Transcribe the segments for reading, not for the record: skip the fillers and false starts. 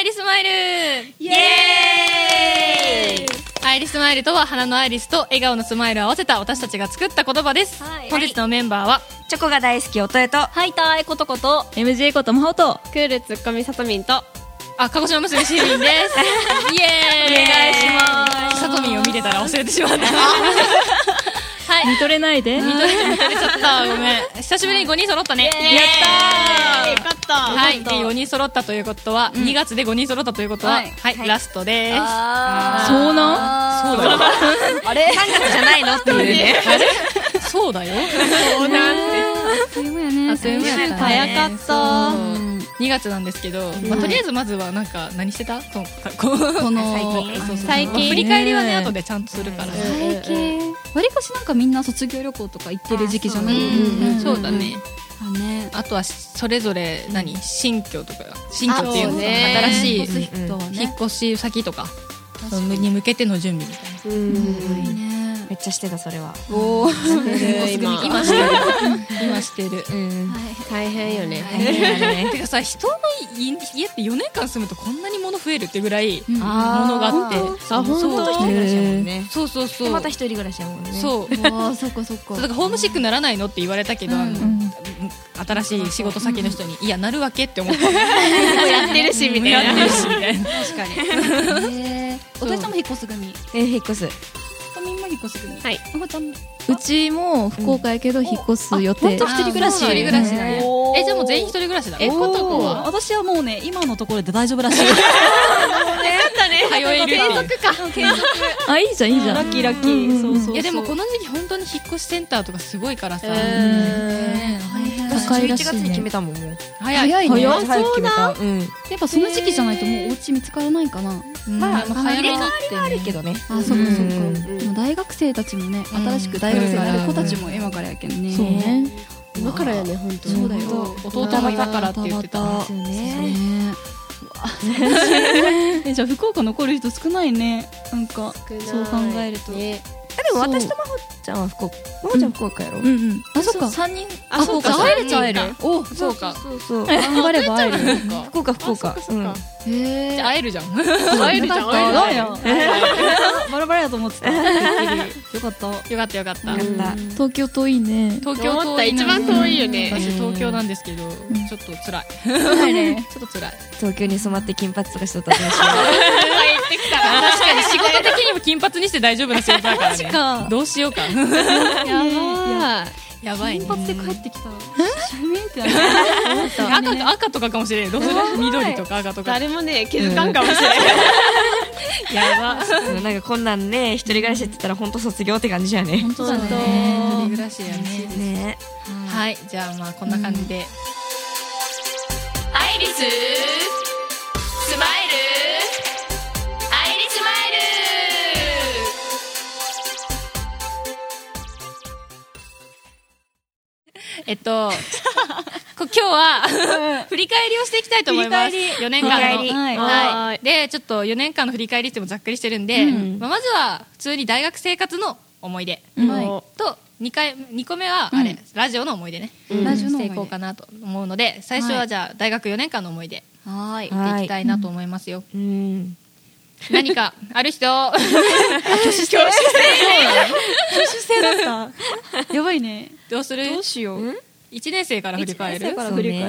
イリスマイルイエーイ。アイリスマイルとは花のアイリスと笑顔のスマイルを合わせた私たちが作った言葉です、はい、本日のメンバーはチョコが大好きおとえとハイターエコトコと MJ ことまほとクールツッコミさとみんと鹿児島娘しみんですイエーイ。お願いします。さとみんを見てたら忘れてしまったはい、 見とれないで見とれちゃったごめん。久しぶりに5人揃ったね。やったー。よかった。はい、で4人揃ったということは、2月で5人揃ったということは、はい、ラストです。 そうなんそうだよ。 あれ3月じゃないのっていうね。 あれそうだよ。そうなんて。 あっという間やね。 あっという間やった。 早かった。 2月なんですけど、とりあえずまずはなんか何してた？この最近振り返りはね後でちゃんとするから。 最近わりかしなんかみんな卒業旅行とか行ってる時期じゃない？ そうだね。あとはそれぞれ新居とか新居っていうの新しい引っ越し先とかに向けての準備みたいな。 めっちゃしてたそれは。 おお。今してる。 大変よね。 てかさ、人の家って4年間住むとこんなに物増えるってぐらい物があって。 あ、本当。 一人暮らしやもんね。 そうそうそう。 また一人暮らしやもんね。 そう。 あ、そっかそっか。 だからホームシックにならないのって言われたけど、新しい仕事先の人にいやなるわけって思って。 やってるしみたいな。 やってるしみたいな。 確かに。お父さんも引っ越す組。 引っ越す。 みんも引っ越す組。 はい。 うちも福岡やけど引っ越す予定。 本当一人暮らし。一人暮らしだね。じゃあもう全員一人暮らしだ。 ことは私はもうね今のところで大丈夫らしい。 よかったね。 通える。継続か。継続。 あ、いいじゃんいいじゃん。 ラッキーラッキー。そうそう。 いやでもこの時期本当に引っ越しセンターとかすごいからさ。 高いらしいね。11月に決めたもんもう。 早いね。 早く決めた。やっぱその時期じゃないともうお家見つからないかな。 まあ入れ替わりはあるけどね。 あ、そうかそうか。大学生たちもね、新しく大学生になる子たちも今からやけんね。 そうね。 今からやね、本当に。 そうだよ。 弟も今からって言ってた。 そうね。じゃあ福岡残る人少ないね。なんかそう考えると。 でも私とまほちゃんは福岡。まほちゃん福岡やろ。 あ、そっか。 3人。 あ、そうか。会えるっちゃ会える。 お、そうか。 そう。 頑張れば会える。 福岡福岡。 じゃあ会えるじゃん。 会えるじゃん。 会える。バラバラやと思ってた。よかった。 よかったよかった。 東京遠いね。 東京遠い。 一番遠いよね。 私東京なんですけど、ちょっと辛い。 辛いね。 ちょっと辛い。 東京に染まって金髪とかしとったらどうしよう。 確かに仕事的にも金髪にして大丈夫な仕事だからね。どうしようか。やばいね。 金髪で帰ってきたらシュミンってなる。 赤とかかもしれん。どうする？緑とか赤とか。 誰もね気づかんかもしれない。 やば。 なんかこんなんね一人暮らしって言ったら本当卒業って感じやね。 本当だね。 一人暮らしやね。はい、じゃあまあこんな感じで。アイリススマイル。今日は振り返りをしていきたいと思います。4年間の。はい。で、ちょっと4年間の振り返りってもざっくりしてるんで、まずは普通に大学生活の思い出と、2個目はあれ、ラジオの思い出ね。していこうかなと思うので、最初はじゃあ大学4年間の思い出見ていきたいなと思いますよ。何かある人？挙手制だった。 やばいね。 どうする？ どうしよう。 1年生から振り返る ？1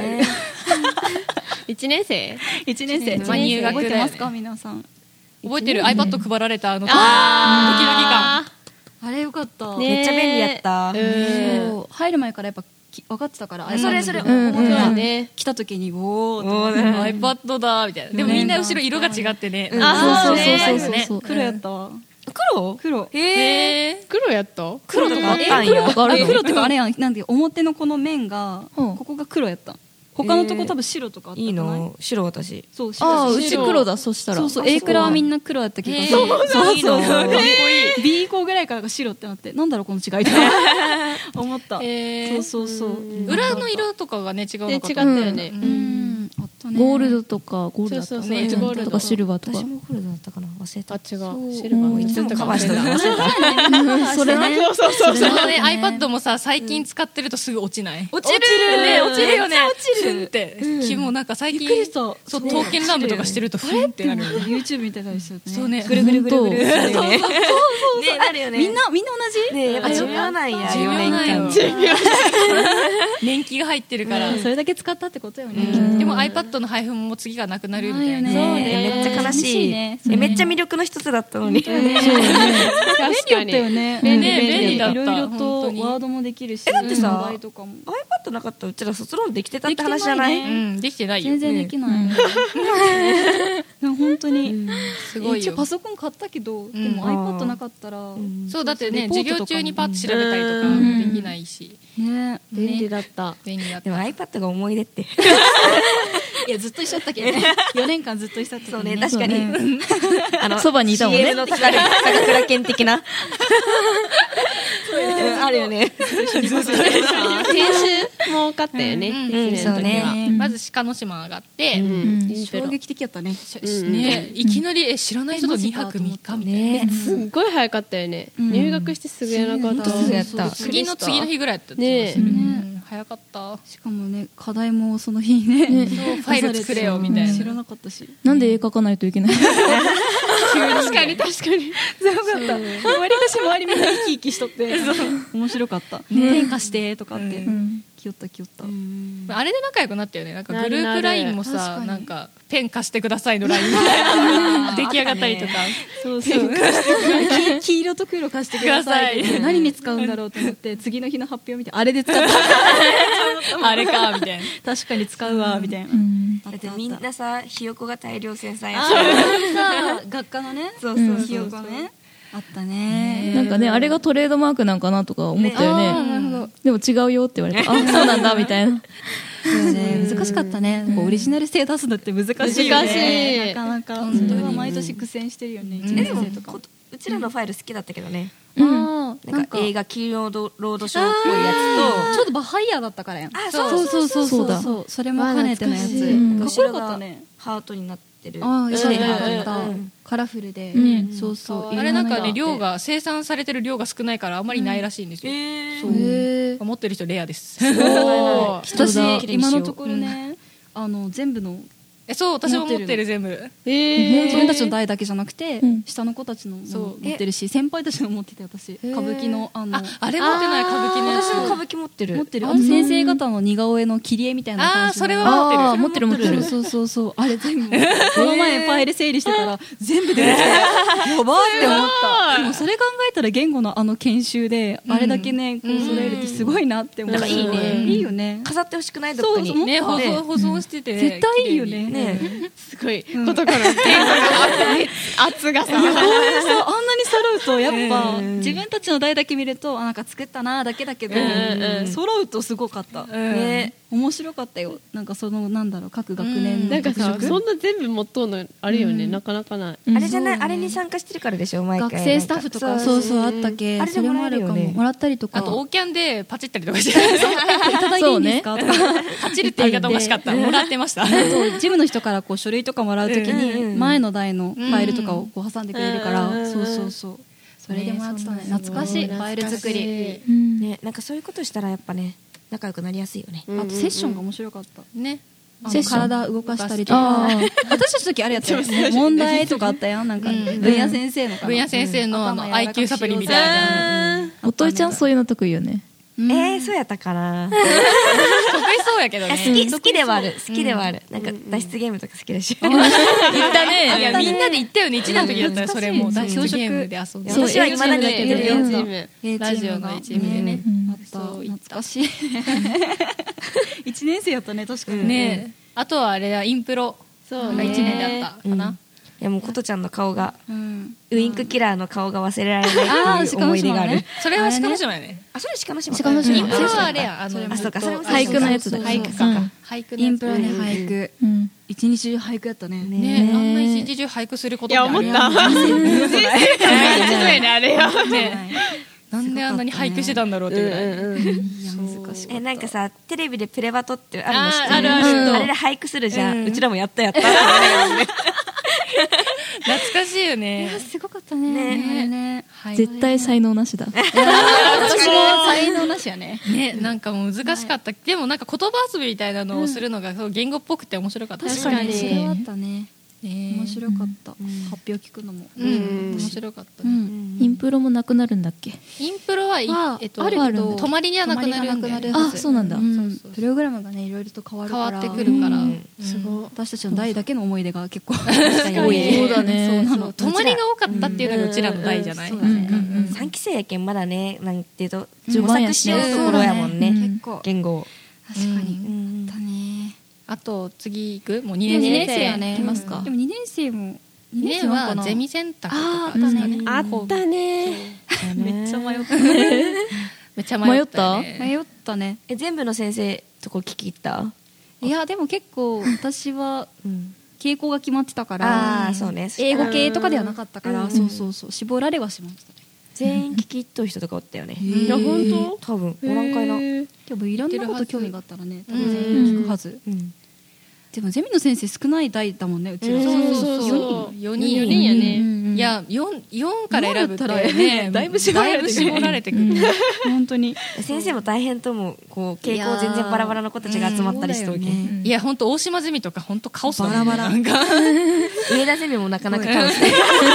年生 1年生入学覚えてますか皆さん？ 覚えてる？ iPad 配られたドキドキ感。 あれよかった。 めっちゃ便利やった。 入る前からやっぱ分かってたから。 それ来た時におー iPad だみたいな。でもみんな後ろ色が違ってね。 そう黒やったわ。黒黒やった黒とかあったんや。 黒ってかあれやん、なんで表のこの面がここが黒やった。他のとこ多分白とかあったかな。 いいの白私。 そう白。うち黒だ。そしたらそう A クラはみんな黒やった気がする。そうかっこいい。B 校ぐらいからが白ってなってなんだろうこの違いって思った。そう裏の色とかがね違うのかと。 違ったよね。 あったね。 ゴールドとかゴールドだったね。とかシルバーとか。 私もゴールドだったかな。 忘れた。 あ、違う。シルバー。 いつもカバーしてた。忘れた。 それね。 そう。 iPad もさ、最近使ってるとすぐ落ちない？ 落ちるね、落ちるよね。 落ちるって。もうなんか最近、 びっくりした。 そう、刀剣乱舞とかしてると、ふんってなるよね。 YouTube みたいなですよね。 そうね。 ぐるぐるぐるぐる。そうね、なるよね。みんな同じ？ ね、やっぱ寿命なんや、4年間。 年季が入ってるから。 それだけ使ったってことよね。 でも iPad の配布も次がなくなるみたいな。 そうね、めっちゃ悲しい。めっちゃ魅力の一つだったのに。 そうね。便利だったよね。 便利だった。 いろいろとワードもできるし。 だってさ、iPad なかったらうちら卒論できてたって話じゃない？ うん、できてないよ。 全然できない。本当に。 すごいよ。 パソコン買ったけど、でも iPad なかったら。 そう、だってね、授業中にパッと調べたりとかできないし。 ね、 便利だった。 便利だった。 でも iPad が思い出って。 いや、ずっと一緒だったけどね。4年間ずっと一緒だったけどね。 そうね、確かに。 そばにいたもんね。 CM の高倉健的な。あるよね。 編集も多かったよね。 そうね。 まず鹿の島上がって、 衝撃的やったね。 いきなり知らない人と2泊3日みたいな。 すっごい早かったよね。入学してすぐやなかった。 すぐやった。 次の日ぐらいやったね。 早かった。 しかもね、課題もその日ね、 ファイル作れよみたいな。 知らなかったし。 なんで絵描かないといけない？ 確かに。 そうかった。割とし周りみんな生き生きしとって、面白かった。変化してとかって。気負った。 あれで仲良くなったよね。なんかグループ LINE もさ、なんかペン貸してくださいの LINE みたいな出来上がったりとか。 そう。黄色と黒貸してください。何に使うんだろうと思って次の日の発表見てあれで使った。 あれかみたいな。 確かに使うわみたいな。 だってみんなさ、ひよこが大量生産やった。学科のね。 そうひよこね。あったね。 なんかね、あれがトレードマークなんかなとか思ったよね。でも違うよって言われて、あ、そうなんだみたいな。 難しかったね。オリジナル性出すのって難しいよね。なかなか。それは毎年苦戦してるよね。1年生とか。 うちらのファイル好きだったけどね。なんか映画金曜ロードショーっぽいやつと、 ちょっとバハイヤーだったからやん。 そうそれも兼ねてのやつ。かっこよかったね。 ハートになってる。 カラフルで。 あれなんかね、量が生産されてる量が少ないからあんまりないらしいんですよ。持ってる人レアです。 私今のところね、全部のそう、私も持ってる全部。 自分たちの代だけじゃなくて、下の子たちのも持ってるし、先輩たちの持ってて、私歌舞伎のあれ持ってない、歌舞伎の。 私も歌舞伎持ってる。 あと先生方の似顔絵の切り絵みたいな感じ。 それは持ってる。 そうあれ全部この前ファイル整理してたら全部出てきてやばいって思った。でもそれ考えたら言語の研修であれだけねこう揃えるってすごいなって思った。いいね。いいよね。 飾ってほしくない？どっかにね、保存してて絶対いいよね。 すごいことから圧がさ、あんなに揃うとやっぱ自分たちの代だけ見るとなんか作ったなだけだけど、揃うとすごかった。面白かったよ。なんかそのなんだろう、各学年なんかさ、そんな全部持っとうのあるよね。なかなかない。 あれじゃない、あれに参加してるからでしょ、毎回。 学生スタッフとかそうあったけ。 あれでもらえるよね。 もらったりとか。 あとオーキャンでパチったりとかして、 いただいていいんですかとか。 パチるって言い方もしかった。もらってました。 事務の人からこう書類とかもらうときに前の代のファイルとかをこう挟んでくれるから、そうそれでもらってたね。懐かしいファイル作り。 ね、なんかそういうことしたらやっぱね仲良くなりやすいよね。 あとセッションが面白かった。 ね。 体動かしたりとか。私たちの時あれやったよ。問題とかあったやん。なんか分野先生の IQ サプリみたいな。 おといちゃんそういうの得意よね。 そうやったかな。 得意そうやけどね。 好きではある。なんか脱出ゲームとか好きだし。 言ったね。いやみんなで行ったよね。1年の時だったらそれも脱出ゲームで遊んで。 私は今だにやってるよ。 ラジオの一部でね。 懐かしい。1年生やったね、確かにね。あとはあれだ、インプロが1年であったかな。 いやもうことちゃんの顔が、ウインクキラーの顔が忘れられないっていう思い出がある。 それは鹿の島やね。 それ鹿の島。 インプロはあれや、 そうか、それも俳句のやつだ。 俳句か。 インプロね、俳句。一日中俳句やったね。 ね、あんな一日中俳句することってある。 いや、思った。あれよ。 なんであんなに俳句してたんだろうってぐらい。 難しい。 なんかさ、テレビでプレバトってあるの知ってる？ あれで俳句するじゃん。うちらもやった。 懐かしいよね。 絶対才能なしだ。 私も才能なしやね。 ね、なんかもう難しかった。でもなんか言葉遊びみたいなのをするのがそう言語っぽくて面白かった。 確かにそれはあったね。面白かった。発表聞くのも。 面白かったね。 インプロもなくなるんだっけ？ インプロはあるけど泊まりにはなくなるんだよね。 あ、そうなんだ。 プログラムがねいろいろと変わってくるから、すごい私たちの代だけの思い出が結構多い。 そうだね。 泊まりが多かったっていうのがうちらの代じゃない。 3期生やけんまだね、なんていうと模索しようところやもんね。結構言語。 確かに。だね。 あと次行くもう2 年生はね、でも2年生も 2年はゼミ選択とかあったね。 めっちゃ迷ったね。めっちゃ迷ったね。 全部の先生とこ聞き入った？ いやでも結構私は傾向が決まってたから、英語系とかではなかったから、そう絞られはしましたね。 全員聞き入っとる人とかおったよね。 いや本当？ 多分おらんかいな。 でもいろんなこと興味があったらね、多分全員聞くはず。でもゼミの先生少ない代だもんね、うちは。 4人やね。いや4から選ぶってね、だいぶ絞られてくる。 本当に先生も大変と思う。こう傾向全然バラバラの子たちが集まったりしておけ。 いや本当大島ゼミとか本当カオスだね。 バラバラ。上田ゼミもなかなかカオス。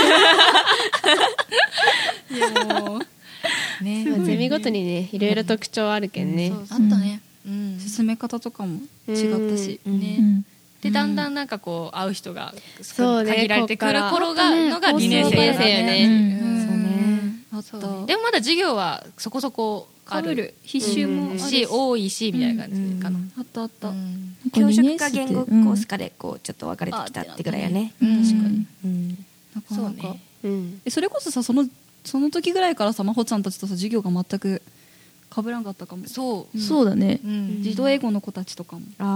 ゼミごとにねいろいろ特徴あるけんね。 あったね。進め方とかも違ったしね。 でだんだんなんかこう会う人が限られてくる頃がのが2年生やね。 あった。 でもまだ授業はそこそこある。 必修もし多いしみたいな感じかな。 あったあった。 教職か言語コースかでこうちょっと分かれてきたってぐらいやね。 確かに。そうね。それこそさその時ぐらいからさ真帆ちゃんたちとさ授業が全く被らんかったかも。 そうだね。 児童英語の子たちとかも。 英語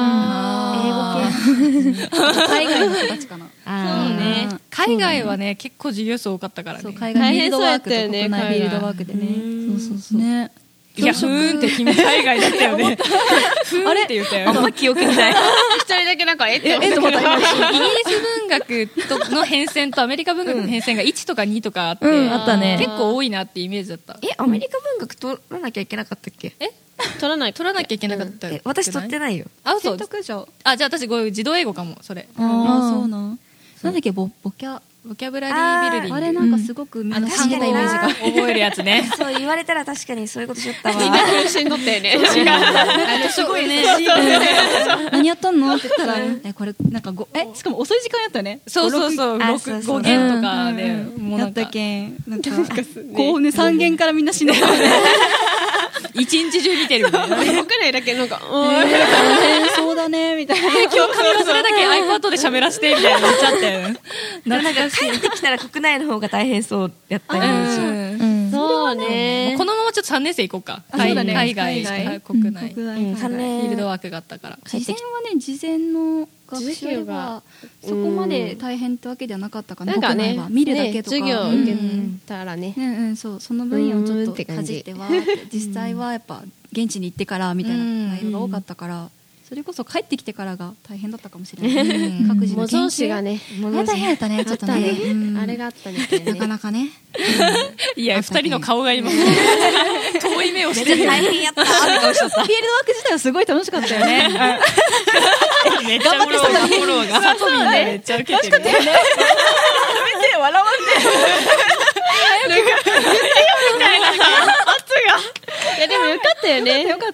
系。海外の子たちかな。 そうね。海外はね結構授業数多かったからね。 海外フィールドワークと国内フィールドワークでね。そうね。 いやふーんって君海外だったよね。ふーんって言ったよ。 あんま記憶ない。 一人だけなんかって思った。イギリス文学の変遷とアメリカ文学の変遷が1とか2とかあって、 あったね。 結構多いなってイメージだった。 アメリカ文学取らなきゃいけなかったっけ？ 取らなきゃいけなかった。 私取ってないよ。 選択肢。じゃあ私児童英語かもそれ。 そうなん。なんだっけボキャブラリービルリング。あれなんかすごくみんな死んでたイメージが覚えるやつね。 そう言われたら確かにそういうことしよったわ。 死んどったよね。 すごいね。何やったのって言ったらこれなんかしかも遅い時間やったよね。 そう5弦とかでやったけんなんかこうね3弦からみんな死んでた。 一日中見てるみたいな。 僕らだけなんかそうだねみたいな。 今日髪がそれだけ iPad で喋らせてみたいな言っちゃったよ。 なんか帰ってきたら国内の方が大変そうやったイメージ。 そうね。 このままちょっと3年生行こうか。海外国内フィールドワークがあったから。 事前はね事前の学習がそこまで大変ってわけではなかったかな。 なんかね見るだけとか授業受けたらね。 その分野をちょっとかじっては実際はやっぱ現地に行ってからみたいな内容が多かったから。それこそ帰ってきてからが大変だったかもしれない。各自の研究模造紙がね大変だったね。ちょっとねあれがあったみたいね。 なかなかね。 いや2人の顔が今遠い目をしてる。 大変やった。フィールドワーク自体はすごい楽しかったよね。 めっちゃ頑張ってたフォローがサトミンでめっちゃ受けてるね。やめて笑わんで。なんか言ってよみたいな圧が。 いやでもよかったよね。 よかった。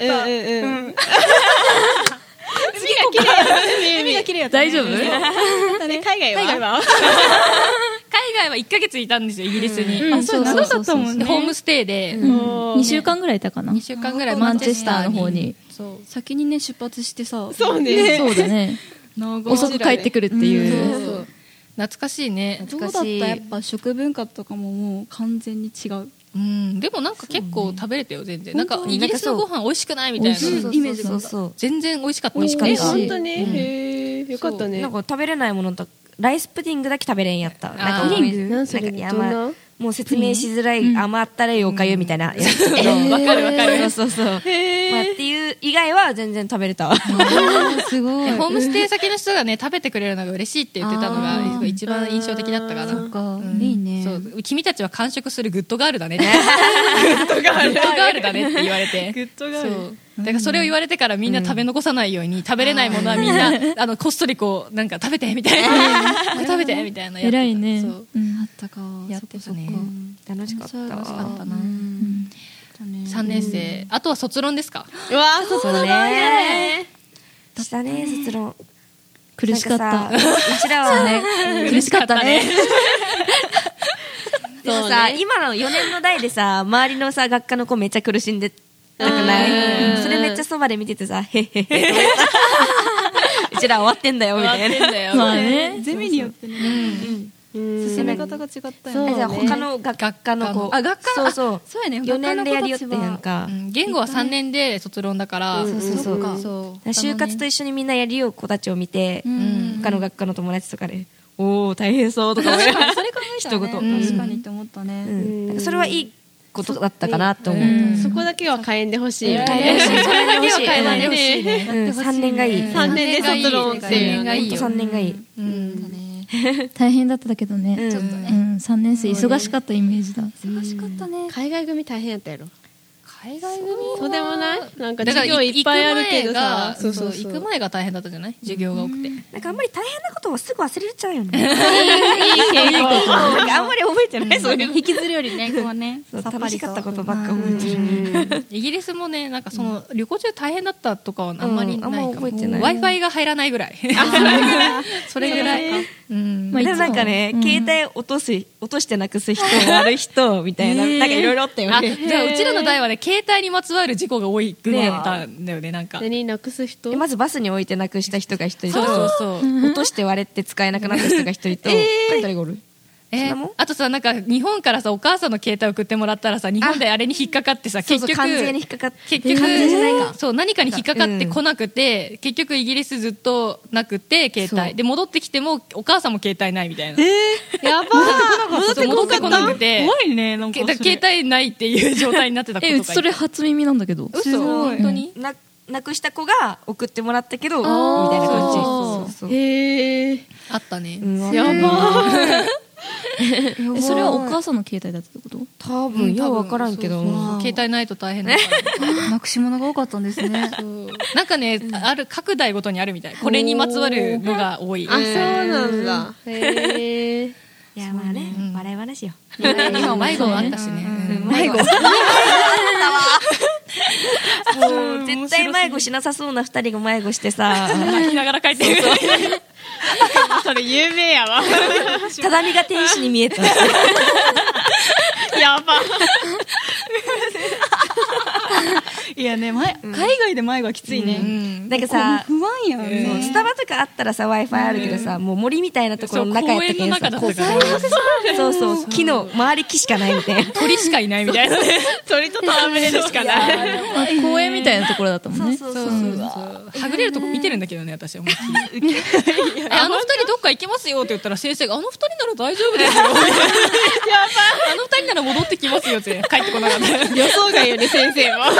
海が綺麗やった。 大丈夫？ 海外は 1ヶ月いたんですよイギリスに。 そう長かったもんね。 ホームステイで 2週間ぐらいいたかな。 2週間ぐらいマンチェスターの方に。 先にね出発してさ。 そうね。そうだね。遅く帰ってくるっていう。 懐かしいね。 どうだった？やっぱ食文化とかももう完全に違う。 でもなんか結構食べれたよ全然。なんかイギリスのご飯美味しくないみたいなイメージがあった。 全然美味しかった。 本当によかったね。 なんか食べれないものとライスプディングだけ食べれんやった。 なんかそれどんなもう説明しづらい甘ったるいおかゆみたいなやつとか、 わかるわかる。 そうそうそう、まあ、っていう以外は全然食べれたわ。 すごい。 ホームステイ先の人がね食べてくれるのが嬉しいって言ってたのが一番印象的だったかな。 そっか、いいね。 そう君たちは完食するグッドガールだねって。グッドガールだねって言われて。グッドガール。そうだからそれを言われてからみんな食べ残さないように、食べれないものはみんなこっそりこうなんか食べてみたいな、食べてみたいなやつ。 偉いね。 そうあったか。 やってたね。 楽しかったわ。 楽しかったな。3年生、あとは卒論ですか。 うわー、卒論だね。 したね、卒論。 苦しかった。 うちらはね、 苦しかったね。 でもさ、今の4年の代でさ、周りのさ学科の子めっちゃ苦しんでたくない？それめっちゃそばで見ててさ、へっへっへ。うちら終わってんだよみたいな。 まあね。 ゼミによってね。進め方が違ったよね。 じゃあ他の学科の子。 学科、 そうそう。 そうやね。 4年でやりよってやんか。 言語は3年で卒論だから。 就活と一緒にみんなやりよう子たちを見て、他の学科の友達とかで、おー大変そうとか思いながら、 それ考えたらね、確かにって思ったね。 それはいいことだったかなと思う。 そこだけは変えんでほしい。 それだけは変えないでほしいね。3年がいい。 3年で卒論っていう。 3年がいい。 大変だったけどね。ちょっとね。3年生忙しかったイメージだ。 忙しかったね。 海外組大変やったやろ。 海外組そうでもない？なんか授業いっぱいあるけどさ、 行く前が大変だったじゃない？授業が多くて。 なんかあんまり大変なことはすぐ忘れちゃうよね。 いいあんまり覚えてない。そういう引きずるよりね、こうね、 楽しかったことばっか覚えてる。 イギリスもね、なんかその旅行中大変だったとかはあんまりないかも。 あんま覚えてない。 Wi-Fi が入らないぐらい。それぐらい。 でもなんかね、携帯落としてなくす人、悪い人みたいな、なんかいろいろあったよね。 じゃあうちらの代はね、携帯にまつわる事故が多い組だったんだよね、なんか。 何なくす人？ まずバスに置いてなくした人が一人と、 そう落として割れて使えなくなった人が一人と、誰がおる？ あとさ、なんか日本からさ、お母さんの携帯送ってもらったらさ、日本であれに引っかかってさ、結局完全に引っかかって、 結局そう何かに引っかかってこなくて、結局イギリスずっとなくて携帯で戻ってきてもお母さんも携帯ないみたいな。 やばー。 戻ってこなくて、 怖いね、なんか携帯ないっていう状態になってたことがいる。 それ初耳なんだけど。 嘘、本当になくした子が送ってもらったけどみたいな感じ。 へえ、 あったね。 やばー。 それはお母さんの携帯だったってこと？ 多分よう分からんけど、 携帯ないと大変だからなくし物が多かったんですね。 なんかね、ある各代ごとにあるみたい。これにまつわるのが多い。 あ、そうなんだ。へえ。 いやまあね、笑い話よ。 今迷子あったしね。 迷子。もう絶対迷子しなさそうな2人が迷子してさ、 泣きながら帰ってる。 それ有名やわ。 畳が天使に見えた。 やば。 いやね、海外で迷子はきついね。 なんかさ、 不安やん。 スタバとかあったらさ Wi-Fi あるけどさ、もう森みたいなところの中やったけどさ、そうそう、木の周り木しかないみたいな、 鳥しかいないみたいな。 鳥と戯れるしかない。 公園みたいなところだったもんね。 そうそうはぐれるとこ見てるんだけどね、私は思いっきり。あの二人どっか行きますよって言ったら先生が、あの二人なら大丈夫ですよ。あの二人なら戻ってきますよって帰ってこなかった。 予想外よね、先生も。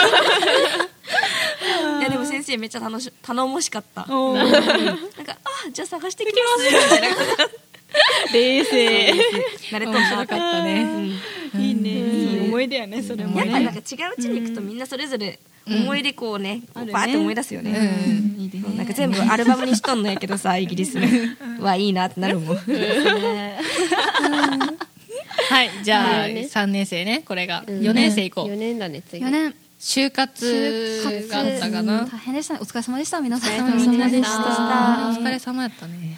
いやでも先生めっちゃ頼もしかった。なんか、じゃあ探してきますみたいな。 冷静。 慣れとん面白かったね。 いいね、いい思い出やね、それもやっぱなんかね。 違う地に行くとみんなそれぞれ思い出こうね、バーって思い出すよね。なんか全部アルバムにしとんのやけどさ、イギリスはいいなってなるもん。 はい、じゃあ3年生ね、これが4年生行こう。 4年だね、次。 4年。 就活があったかな。 大変でしたね。お疲れ様でした、皆さん。 お疲れ様でしたお疲れ様やったね。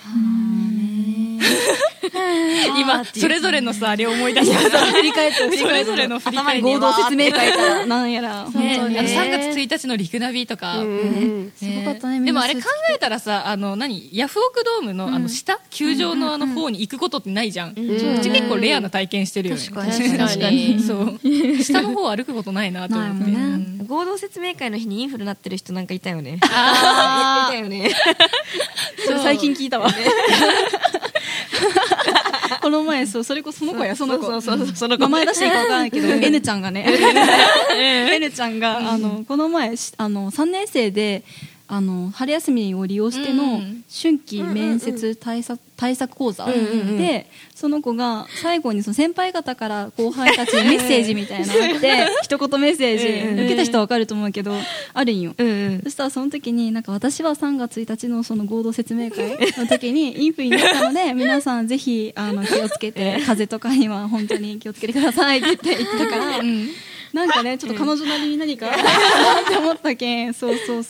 今それぞれのさ、あれを思い出した。 振り返って、 それぞれの振り返り合同説明会からなんやら。 ね、3月1日のリクナビとか、 すごかったね。 でもあれ考えたらさ、ヤフオクドームの下、球場の方に行くことってないじゃん。うち結構レアな体験してるよね。 確かに。 そう。下の方歩くことないなと思って。 合同説明会の日にインフルなってる人なんかいたよね。いあたよね。 それ最近聞いたわ。この前前そうそれこそその子やその子その子名前出していいか分からないけど N ちゃんがねN ちゃんがこの前3年生で春休みを利用しての春季面接対策講座で、その子が最後にその先輩方から後輩たちにメッセージみたいなのがあって一言メッセージ受けた人は分かると思うけどあるんよ。そしたらその時になんか私は3月1日のその合同説明会の時にインフになったので皆さんぜひ気をつけて風邪とかには本当に気をつけてくださいって言ってたからなんかねちょっと彼女なりに何かって思ったけんそう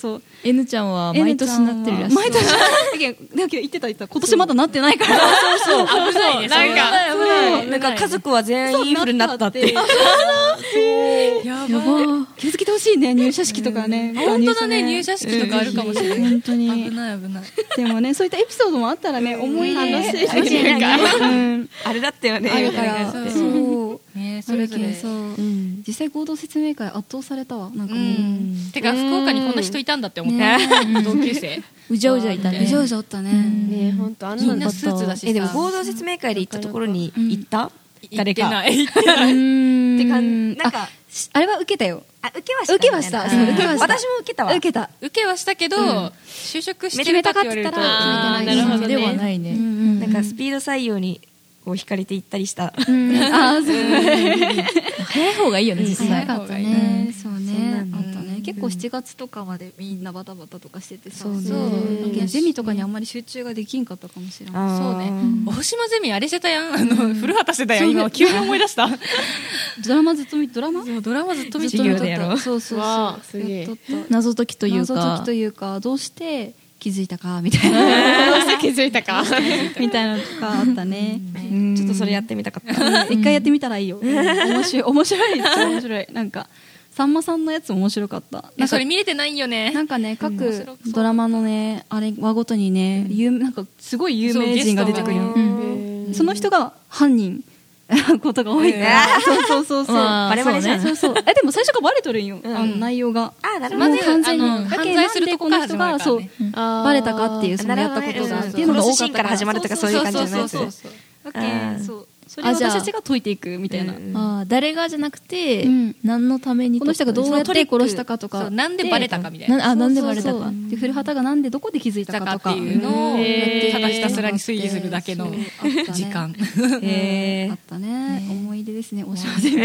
N ちゃんは毎年なってるらしい。 毎年なってけんだけど言ってた今年まだなってないからそう危ないね。 なんか家族は全員インフルになったってやば気づけてほしいね入社式とかね本当だね入社式とかあるかもしれない本当に危ないでもねそういったエピソードもあったらね思い出あれだったよねあるからそうそれぞれ実際合同説明会圧倒されたわなんかもうてか福岡にこんな人いたんだって思った同級生うじゃうじゃいたね。 うじゃうじゃおったねね本当あんみんなスーツだしさでも合同説明会で行ったところに行った誰か行ってないってなんかあれは受けたよ受けはした私も受けたわ受けはしたけど就職してるかって言われるとなるほどではないね。 なんかスピード採用に惹かれて行ったりした早い方がいいよね実際。 早かったねそうねあったね結構7月とかまでみんなバタバタとかしててさそうゼミとかにあんまり集中ができんかったかもしれないそうね大島ゼミあれしてたやん古畑してたやん今急に思い出したドラマずっと見てドラマずっと見てたそうすげえ謎解きというかどうして気づいたかみたいなどうして気づいたかみたいなのとかあったねちょっとそれやってみたかった一回やってみたらいいよ面白いなんかさんまさんのやつ面白かったそれ見れてないよねなんかね各ドラマのねあれ話ごとにねなんかすごい有名人が出てくるよその人が犯人ことが多いからそうバレバレじゃんでも最初からバレとるんよ内容がなるほどね完全に犯罪するとこから始まるからねバレたかっていうそのやったことがっていうのが多かったから始まるとかそういう感じのやつそうそれを私たちが解いていくみたいな誰がじゃなくて何のためにこの人がどうやって殺したかとかなんでバレたかみたいななんでバレたかで古畑がなんでどこで気づいたかとかっていうのをただひたすらに推理するだけの時間あったね思い出ですねお幸せ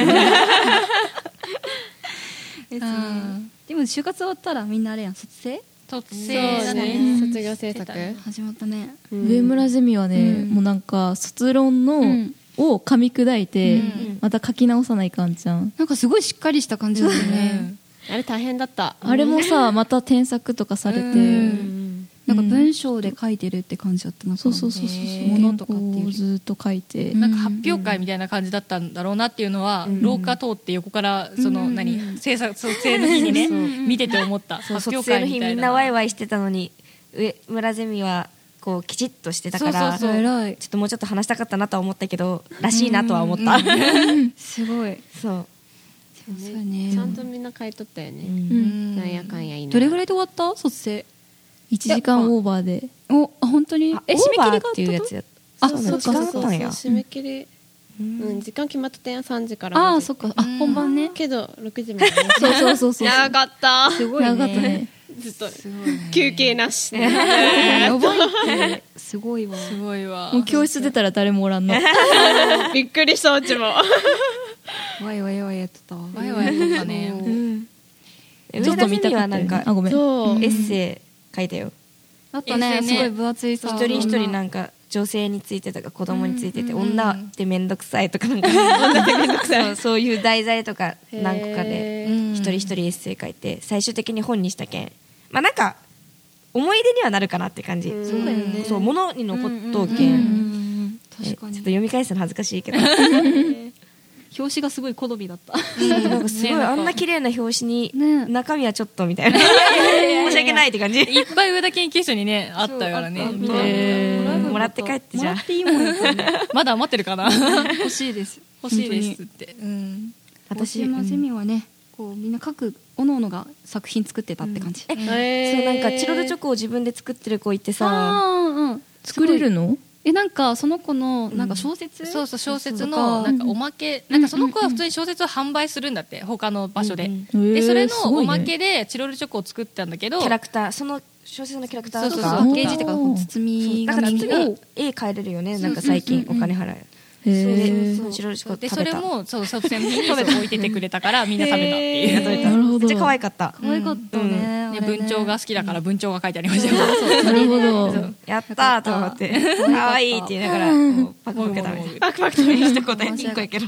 でも就活終わったらみんなあれやん卒生だね卒業制作始まったね上村ゼミはねもうなんか卒論のを噛み砕いてまた書き直さないかんじゃん。 なんかすごいしっかりした感じだよねあれ大変だったあれもさまた添削とかされてなんか文章で書いてるって感じだったなそうものとかっていうずっと書いてなんか発表会みたいな感じだったんだろうなっていうのは廊下通って横からその制作卒生の日にね見てて思った発表会みたいな卒生の日みんなワイワイしてたのに上村ゼミはこうきちっとしてたからちょっともうちょっと話したかったなとは思ったけどらしいなとは思ったすごいそうちゃんとみんな書いとったよねなんやかんやいいなどれぐらいで終わった卒生 1時間オーバーで本当に締め切りがあっていうやつや締め切り時間決まってたやん3時からそっか本番ねけど6時までそう長かったすごいねずっと休憩なしやばいってすごいわもう教室出たら誰もおらんのびっくりしたうちもワイワイやってたワイワイやってたねちょっと見たかったよねごめんエッセイ書いたよあったねすごい分厚いさ一人一人なんか女性についてとか子供についてて女ってめんどくさいとかなんかそういう題材とか何個かで一人一人エッセイ書いて最終的に本にしたけんまあなんか思い出にはなるかなって感じそうだよねそう物に残っとうけんちょっと読み返すの恥ずかしいけど表紙がすごい好みだったなんかすごいあんな綺麗な表紙に中身はちょっとみたいな申し訳ないって感じいっぱい上田研究所にねあったからねもらって帰ってじゃあもらっていいもんまだ余ってるかな欲しいですって私もゼミはねこうみんな各おのおのが作品作ってたって感じそうなんかチロルチョコを自分で作ってる子いてさ作れるのなんかその子のなんか小説、 そうそう、小説のなんかおまけ、なんかその子は普通に小説を販売するんだって、他の場所で。でそれのおまけでチロルチョコを作ったんだけど、 キャラクター、その小説のキャラクターとかそうパッケージとか包みだから紙が絵変えれるよね、なんか最近お金払えへそのチロルチョコで食べた。 それもそう作戦の日にそう置いててくれたからみんな食べたっていう。 なるほど。 めっちゃ可愛かった。 可愛かったね、 で文鳥が好きだから文鳥が書いてありましたよ。 なるほど。 やったーと思って可愛いって言いながらパクパク食べてパクパク食べにして答え1個やけど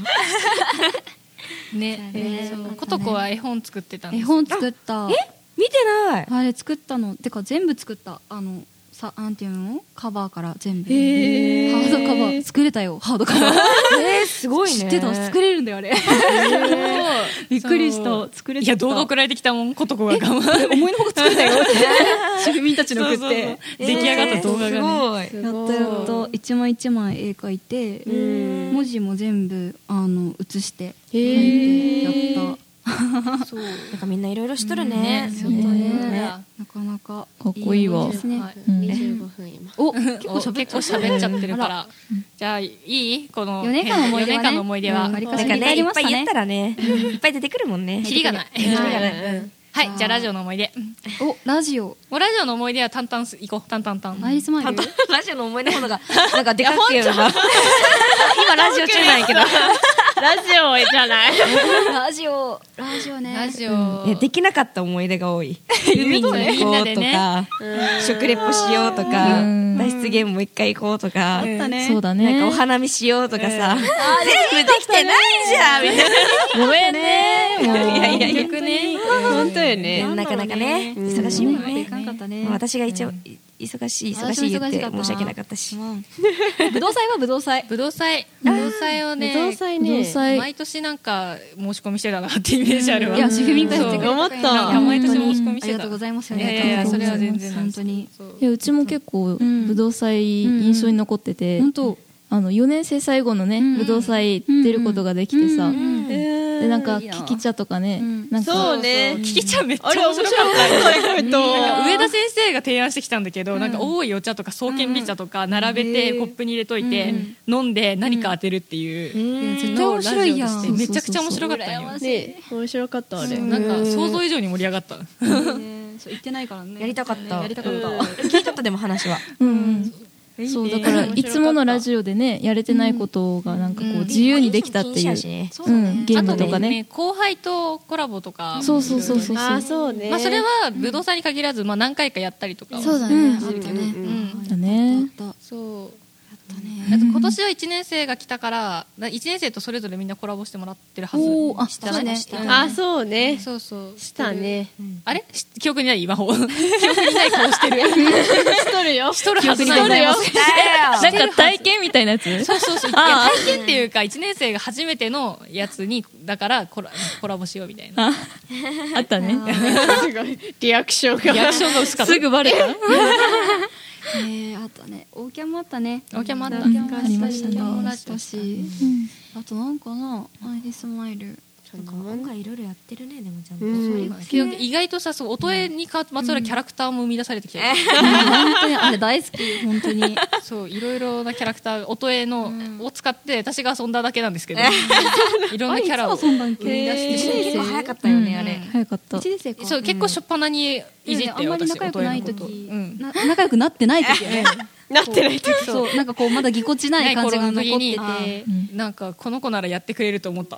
ね。ことこは絵本作ってたんです。 絵本作った。 見てない。 あれ作ったのてか全部作った。なんていうのカバーから全部。ハードカバー作れたよ。ハードカバー。 すごいね。 知ってた。作れるんだよあれ。びっくりした。作れた。 いや動画送られてきたもん、ことこが頑張って思いのほか作れたよって主婦民たちの送って出来上がった動画がね。 すごい。 やった一枚一枚絵描いて文字も全部写して書いてやった。 なんかみんないろいろしとるね。 なかなかかっこいいわ。 ですね。 25分今。 結構喋っちゃってるから。じゃあいい？この 4年間の思い出はね。 4年間の思い出は。 なんかね、いっぱい言ったらね、いっぱい出てくるもんね。 キリがない。はい、じゃあラジオの思い出。 ラジオ。 もうラジオの思い出はタンタン行こう。タンタンタン。 アイリスマイル。 ラジオの思い出の方がなんかでかくよな。今ラジオ中なんやけど。 ラジオじゃない。 ラジオね。 ラジオ。 できなかった思い出が多い。海に行こうとか、食レポしようとか、脱出ゲームも一回行こうとか、 そうだね。 なんかお花見しようとかさ、全部できてないじゃんみたいな。 ごめんね。 いや結局ね。 本当よね。 なかなかね、忙しいもんね。私が一応忙しい言って申し訳なかったし。 ぶどう祭はぶどう祭。 ぶどう祭をね、 ぶどう祭ね。 毎年なんか申し込みしてたなってイメージあるわ。 いや主婦民会やってくれた。 思った。 毎年申し込みしてた。 ありがとうございますよいやいやそれは全然本当に。 いやうちも結構ぶどう祭印象に残ってて、 本当。 4年生最後のねぶどう祭出ることができてさ、でなんかキキ茶とかね、なんかそうね。 キキ茶めっちゃ面白かった。上田先生が提案してきたんだけど、なんか多いお茶とか爽健美茶とか並べてコップに入れといて飲んで何か当てるっていう絶対面白いやん。 めちゃくちゃ面白かったんよ。 ね、面白かったあれ。 なんか想像以上に盛り上がった。 言ってないからね。 やりたかった。 やりたかった。 聞いとったでも話は。 そうだからいつものラジオでねやれてないことがなんかこう自由にできたっていう、ゲームとかね、 後輩とコラボとか、 そうあ、そうね。 まあそれは武道祭に限らずまあ何回かやったりとかそうだね。あったね。だね。そう。あと今年は1年生が来たから1年生とそれぞれみんなコラボしてもらってるはず。 あ、したね。 あ、そうね。 そうそうしたね。 あれ記憶にない今記憶にない顔してる。 しとるよ。 しとるはずなんだよ。 なんか体験みたいなやつ。 そういや体験っていうか1年生が初めてのやつにだからコラボしようみたいな。 あったね。 すごいリアクションが薄かった。 すぐバレた。 あとね、オーキャンもあったね。 オーキャンもあった。 ありましたね。 あとなんかな、アイリスマイル。 音楽いろいろやってるね、でもちゃんと。 意外とさ、音絵にまつわるキャラクターも生み出されてきてる。 本当にあれ大好き、本当に。 そう、いろいろなキャラクター、音絵を使って私が遊んだだけなんですけど、いろんなキャラを生み出して。 結構早かったよね、あれ。 早かった。 そう、結構しょっぱなにいじってあんまり私、 仲良くない音絵のこと。 時、仲良くなってない時ね。 なってない時。 そう、なんかこうまだぎこちない感じが残ってて、 なんかこの子ならやってくれると思った。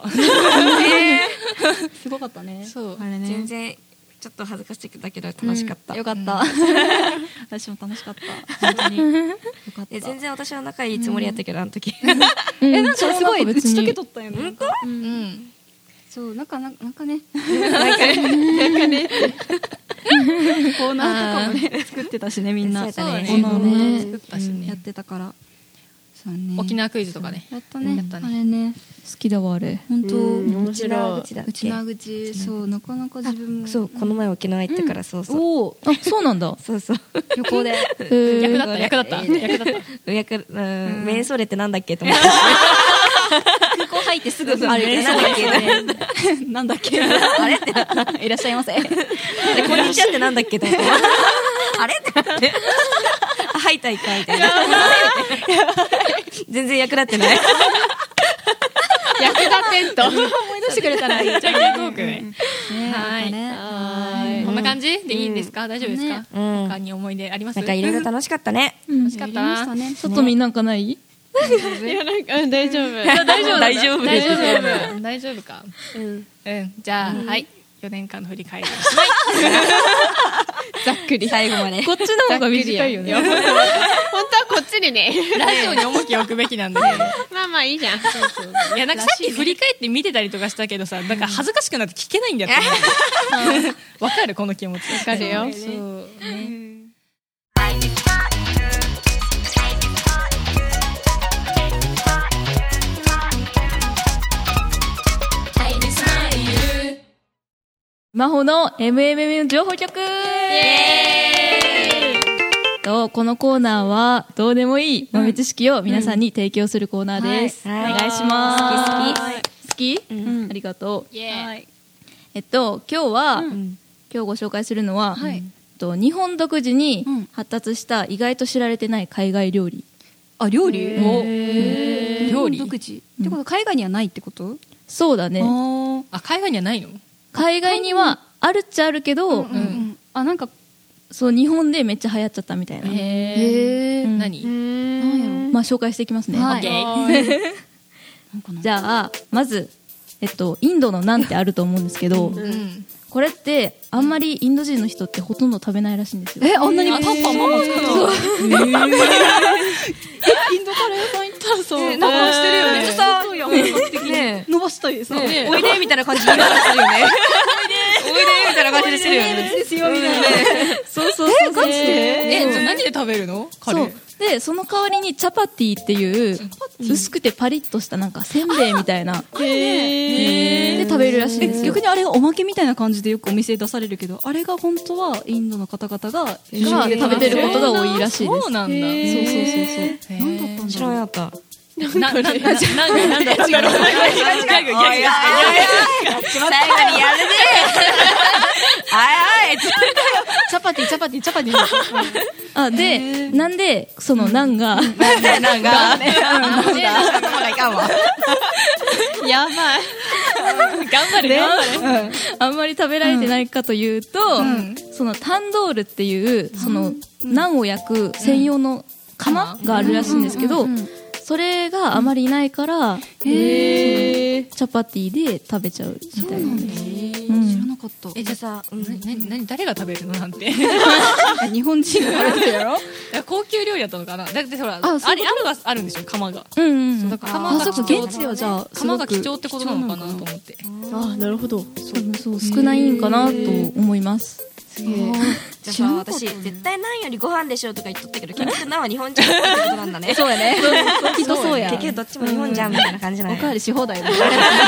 すごかったね。 そう、 全然ちょっと恥ずかしいだけど楽しかった。 よかった。私も楽しかった。本当に。よかった。 全然私は仲いいつもりやったけどあの時。 なんかすごい打ち解けとったよね。 本当？ そう、なんかね。 なんかね。 コーナーとかもね作ってたしね、みんな。 そうね。 作ったしね。やってたから。 沖縄クイズとかね。 やったね。あれね。 好きだわあれ。 本当。 面白い。 内縄口、そうなかなか自分も。 そうこの前沖縄行ってからそう。 おお、あそうなんだ。 そう。 旅行で。 役だった。 メンソーレってなんだっけと思って。 空港入ってすぐ歩いてなんだっけあれっていらっしゃいませ。 こんにちはってなんだっけと思って。あれってなって。 吐いたいかみたいな。全然役立ってない。 役立てんと。 思い出してくれたらいい。 じゃあトークね。 はい。 こんな感じでいいんですか？大丈夫ですか？ うん他に思い出あります？ なんかいろいろ楽しかったね。 楽しかったな。 さとみんなんかない？ いや、なんか、大丈夫。 大丈夫。 大丈夫か。じゃあ、はい。4年間の振り返り。 ざっくり。 最後まで。 こっちの方が短いよね。 本当はこっちにね。 ラジオに重きを置くべきなんだね。 まあまあいいじゃん。 いや、なんかさっき振り返って見てたりとかしたけどさ、なんか恥ずかしくなって聞けないんだよって。わかるこの気持ち。 わかるよ。 そうね。 魔法の MMM 情報局と、このコーナーはどうでもいい豆知識を皆さんに提供するコーナーです。お願いします。好き？ありがとう。今日は、今日ご紹介するのは、日本独自に発達した意外と知られてない海外料理。 あ、料理？ 料理？ 独自ってこと、海外にはないってこと？ そうだね。 あ、海外にはないの？ 海外にはあるっちゃあるけど、 あ、なんかそう日本でめっちゃ流行っちゃったみたいな。 何？ まあ紹介していきますね。じゃあまずインドのナンってあると思うんですけど、これってあんまりインド人の人ってほとんど食べないらしいんですよ。 あんなにタッパーママ作るの？インドカレー屋さん行ったらさ、 なんかしてるよね。 さ、 ね伸ばしたいさ、 おいでみたいな感じで言われてるよね。おいでみたいな感じでしてるよね。 ですよみたいな。 そうそうそう。 ガチで？ 何で食べるの？カレー。 でその代わりにチャパティっていう薄くてパリッとしたなんかせんべいみたいなで食べるらしいんですよ。 逆にあれがおまけみたいな感じでよくお店で出されるけど、あれが本当はインドの方々が食べてることが多いらしいです。 そうなんだ。 そうそうそうそう。 何だったんだろう。 知らなかった。 なんだろう。 最後にやるで。 チャパティ。 あでなんでそのナンがやばい。 頑張れ。 あんまり食べられてないかというと、そのタンドールっていうそのナンを焼く専用の釜があるらしいんですけど、それがあまりいないからチャパティで食べちゃうみたいなんです。 知らなかった。 じゃあさ、誰が食べるのなんて。 日本人が食べるやろ？ 高級料理だったのかな。だってほら、あるんでしょ、釜が。だから釜が貴重。 現地ではじゃあ釜が貴重ってことなのかなと思って。 あ、なるほど。 そう少ないんかなと思います。 じゃあさ、私絶対ナンよりご飯でしょとか言っとったけど、結局ナンは日本人ってことなんだね。 そうやね。きっとそうや。 結局どっちも日本じゃんみたいな感じなんや。 おかわりし放題だね。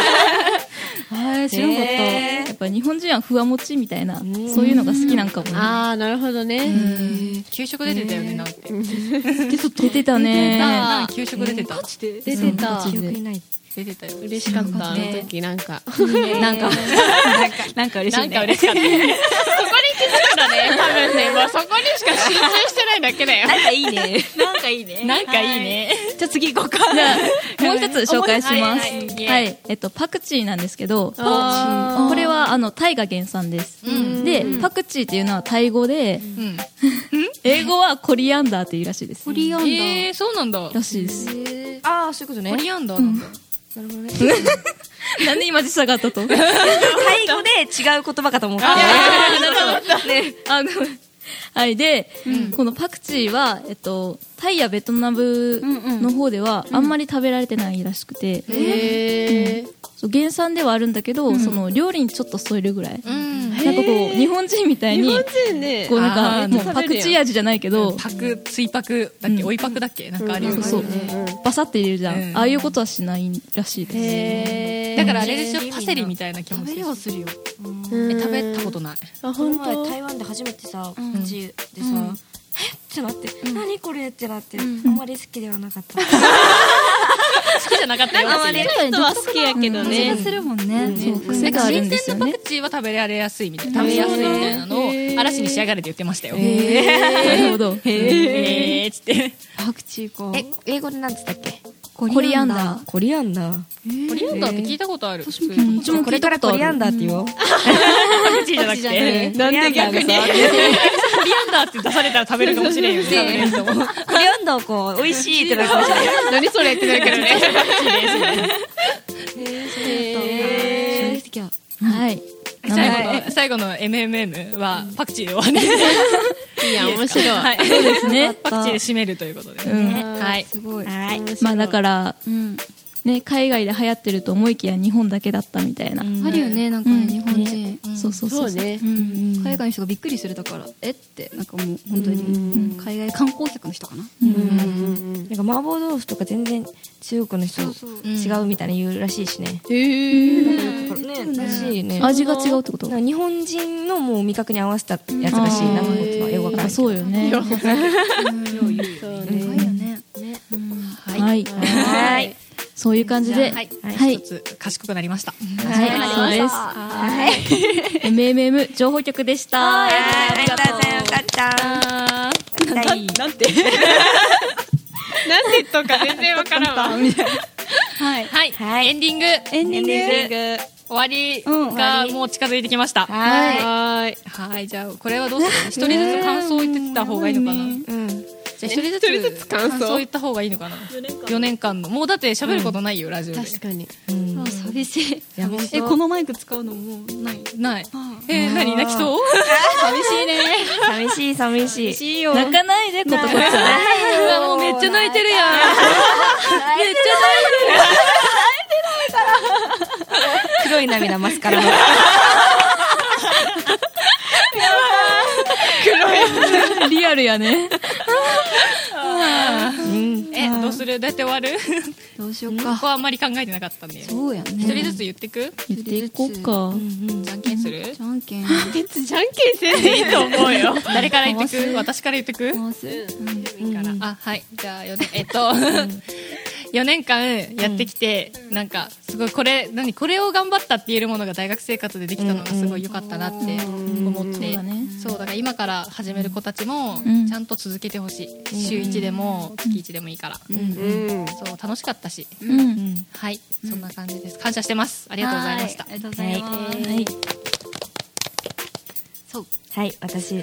知らなかった。 やっぱ日本人はふわもちみたいなそういうのが好きなんかもね。 ああ、なるほどね。 給食出てたよね、なんて。 出てたね。 給食出てた。 出てた。 記憶にない。 出てたよ。 嬉しかった、あの時、なんか嬉しいね。なんか嬉しかった。 そこに気づくのね、多分ね、もうそこにしか集中してないだけだよ。 なんかいいね。 なんかいいね。 じゃあ次行こうか。 じゃあもう一つ紹介します。はい。パクチーなんですけど、これはタイが原産です。で、パクチーっていうのはタイ語で、英語はコリアンダーっていうらしいです。 コリアンダー。 そうなんだ。 らしいです。 ああ、そういうことね。 コリアンダーなんだ。 なるほどね。 なんで今時差があったと？ タイ語で違う言葉かと思った。 ね。はい。で、このパクチーは、タイやベトナムの方ではあんまり食べられてないらしくて、原産ではあるんだけど、その料理にちょっと添えるぐらい。なんかこう、日本人みたいに、こうなんか、もうパクチー味じゃないけど、 追パクだっけ、追いパクだっけ、なんかあるよね。 そう。バサって入れるじゃん。ああいうことはしないらしいです。 だからあれでしょ、パセリみたいな気持ち。食べれはするよ。食べたことない。 この前台湾で初めてさ、パクチーでさ、ってなって、何これってなって、あんまり好きではなかった。 好きじゃなかったよ。 あまり人は好きやけどね。 するもんね。 癖があるんですよね。 新鮮なパクチーは食べられやすいみたいな、食べやすいみたいなのを嵐に仕上がれって言ってましたよ。 なるほど。 つってパクチーか。 英語でなんつったっけ？ コリアンダー。 コリアンダー。 コリアンダーって聞いたことある。 うちもこれからコリアンダーって言おう。 パクチーじゃなくてなんで逆にコリアンダーって出されたら食べるかもしれんよね。 コリアンダーこう美味しいってなるかもしれない。 何それってなるけどね。 はい。 最後の MMM はパクチーで終わる。 いや、面白い。 はい。 そうですね。 パクチーで締めるということで。はい。 すごい。 はい。 まあだから、ね、海外で流行ってると思いきや日本だけだったみたいな。 あるよね、なんかね、日本人。 そうそうそう。 ね。 海外の人がびっくりするだから、って、なんかもう本当に、海外観光客の人かな。 なんか麻婆豆腐とか全然中国の人違うみたいな言うらしいしね。らしいね。 味が違うってこと？ 日本人のもう味覚に合わせたやつらしいなと思ってた。よくわかんない。 そうよね。はい。はい。そういう感じで、 一つ賢くなりました。 はい、そうです。MMM 情報局でした。 ありがとうございました。 なんてとか全然わからんわ。 はい。エンディング。終わりがもう近づいてきました。はい。じゃあ、これはどうする？一人ずつ感想を言ってった方がいいのかな？じゃあ一人ずつ感想言った方がいいのかな？4年間の。もうだって喋ることないよ、ラジオで。 確かに。 寂しい。このマイク使うのもうない？ ない。何泣きそう？ 寂しいね。 寂しい。 泣かないで、ことこちゃん。 もうめっちゃ泣いてるやん。めっちゃ泣いてる。 黒い涙マスカラの。 リアルやね。 どうする？どうやって終わる？ どうしようか。 ここはあんまり考えてなかったんで。 そうやね。 一人ずつ言ってく？ 言っていこうか。 じゃんけんする？ じゃんけん。 じゃんけんせんでいいと思うよ。 誰から言ってく？私から言ってく？あ、はい。じゃあ4年間やってきて、なんかすごいこれを頑張ったって言えるものが大学生活でできたのがすごい良かったなって思って、そうだから今から始める子たちもちゃんと続けてほしい。週1でも月1でもいいから。そう楽しかったし、はい、そんな感じです。感謝してます。ありがとうございました。 ありがとうございます。 はい、私。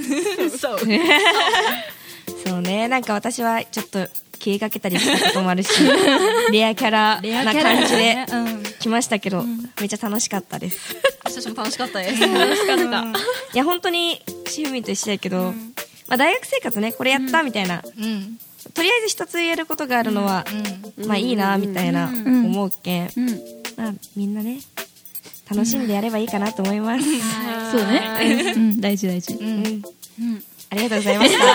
そうね、なんか私はちょっと気にかけたりしたこともあるし、レアキャラな感じで来ましたけど、めっちゃ楽しかったです。 私も楽しかったです。 いや、本当にしふみんと一緒やけど、まあ大学生活ね、これやったみたいな、とりあえず一つ言えることがあるのは、まあいいなみたいな思うけん、まあみんなね、楽しんでやればいいかなと思います。 そうね。大事。 ありがとうございました。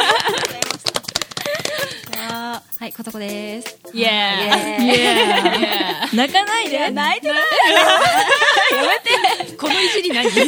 はい、ことこです。 イエーイ。 泣かないで。 泣いてない。やめて。このいじり何？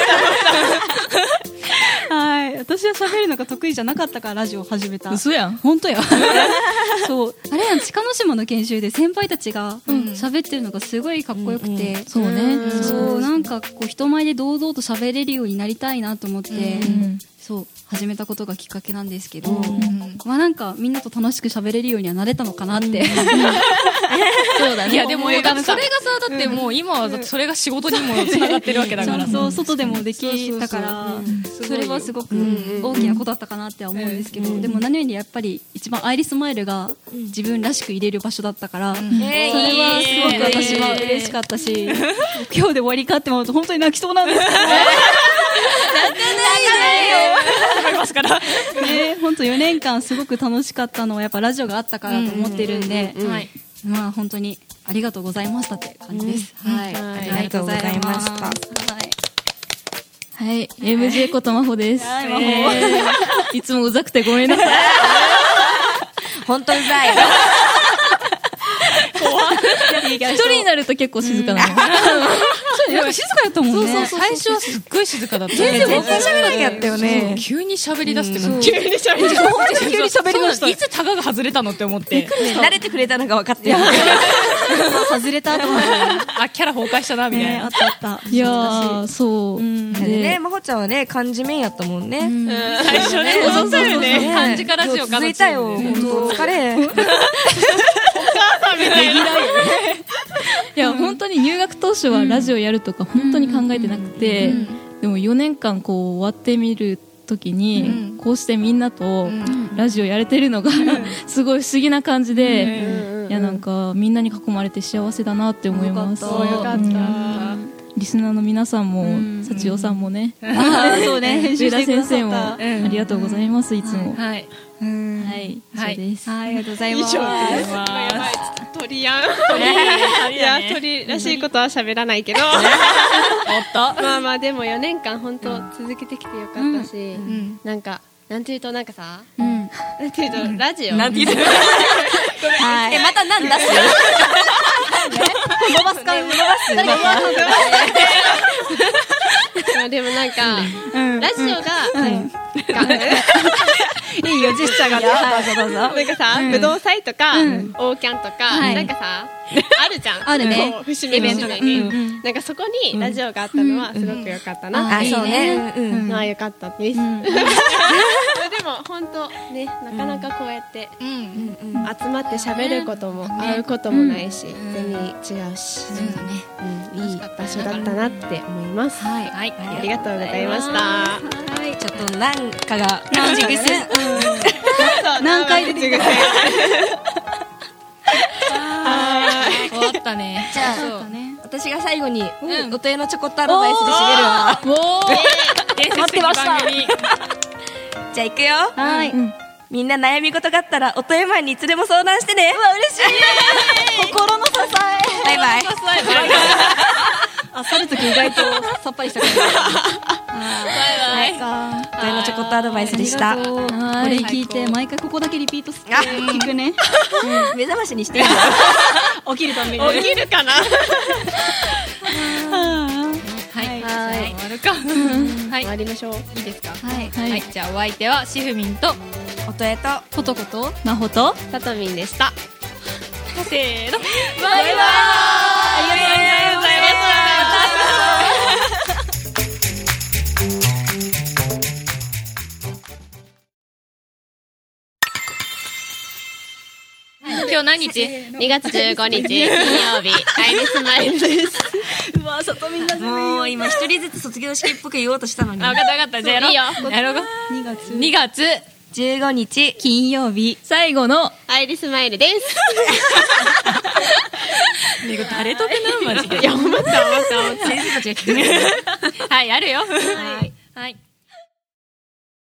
はい、私は喋るのが得意じゃなかったからラジオを始めた。 嘘やん。 本当や。そうあれやん、近野島の研修で先輩たちが喋ってるのがすごいかっこよくて、 そうね。 そうなんかこう人前で堂々と喋れるようになりたいなと思って、そう始めたことがきっかけなんですけど、まあなんかみんなと楽しく喋れるようにはなれたのかなって。 そうだね。いやでもそれがさ、だってもう今はだってそれが仕事にもつながってるわけだから。 そう外でもできたから、それはすごく大きなことだったかなっては思うんですけど、でも何よりやっぱり一番アイリスマイルが自分らしく入れる場所だったから、それはすごく私は嬉しかったし、今日で終わりかって思うと本当に泣きそうなんですけど。泣かないよ。 思いますから。 本当4年間すごく楽しかったのはやっぱラジオがあったからと思ってるんで、まあ本当にありがとうございましたって感じです。はい、 ありがとうございました。 はい、MJ ことまほです。いつもうざくてごめんなさい。 本当うざい。 一人になると結構静かなの。 なんか静かだったもんね。 最初はすっごい静かだった。 全然喋らなきゃったよね。 急に喋り出すっての。 急に喋り出した。 いつタガが外れたのって思って。 慣れてくれたのが分かってる。 外れたと思って。 あ、キャラ崩壊したな、みたいな。 あったあった。 いやー、そう。 でね、まほちゃんはね、漢字面やったもんね。 最初ね、そうだよね。漢字からラジオか続いたよ。本当疲れ。 いや、本当に入学当初はラジオやるとか本当に考えてなくて、でも4年間こう終わってみる時に、こうしてみんなとラジオやれてるのがすごい不思議な感じで、いや、なんかみんなに囲まれて幸せだなって思います。 よかった。 リスナーの皆さんも、幸代さんもね、 そうね、 上田先生もありがとうございます、いつも。 はい。 はい、以上です。 ありがとうございます。 やばい、鳥やん。いや、鳥らしいことは喋らないけど。 おっと。 まあまあ、でも4年間本当続けてきてよかったし、なんか、なんていうとなんかさ、なんていうとラジオ。 なんていうと。 またなんだす伸ばすか、伸ばす。 でもなんか、ラジオが、 いいよ、ジェスチャーが。どうぞどうぞ。 なんかさ、武道祭とか、オーキャンとか、なんかさ、あるじゃん。 あるね。 節目の節目に。なんかそこにラジオがあったのはすごく良かったなって。 そうね。 まあ良かったです。でも本当ね、なかなかこうやって集まって喋ることも会うこともないし、全然違うし、いい場所だったなって思います。 はい。 ありがとうございました。 ちょっとなんかが口癖。 何回出てくる。 終わったね。 じゃあ、私が最後に音絵のちょこっとアドバイスで締めるわ。 待ってました。 じゃあ行くよ。 はい。 みんな悩み事があったら音絵マンにいつでも相談してね。うわ、嬉しい。心の支え。バイバイ。 あ、去るとき意外とさっぱりした感じ。 バイバイ。 音絵のちょこっとアドバイスでした。 これ聞いて毎回ここだけリピートして聞くね。 目覚ましにしていいよ。 起きるために。 起きるかな。 はい。終わるか。はい。 終わりましょう。 いいですか。 はい。 じゃあお相手はシフミンと音絵とことことまほとさとみんでした。 せーの。バイバイ。 ありがとうございます。 今日何日 ？2月15日金曜日、アイリスマイルです。 うわ、さとみんなもう今一人ずつ卒業式っぽく言おうとしたのに。 分かった。じゃあやろう。やろう。2月 15日金曜日最後のアイリスマイルです。 誰得なんマジで。 いや、思った。 先生たちが聞く。 はい、やるよ。はい。